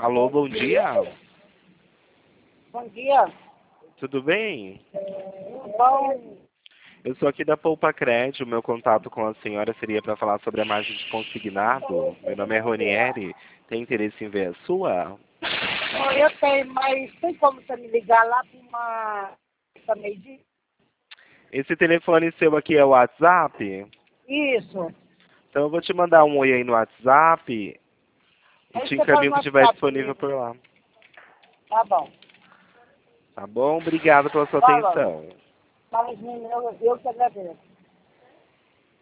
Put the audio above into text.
Alô, bom dia. Bom dia. Tudo bem? Bom, Eu sou aqui da Poupa Crédito. O meu contato com a senhora seria para falar sobre a margem de consignado. Meu nome é Ronieri. Tem interesse em ver a sua? eu tenho, mas tem como você me ligar lá para meio-dia? Esse telefone seu aqui é o WhatsApp? Isso. Então eu vou te mandar um oi aí no WhatsApp e Aí te você fala encaminho no o que estiver WhatsApp disponível comigo. por lá. Tá bom. Tá bom? Obrigado pela sua Fala. atenção. Fala, menino, eu que agradeço.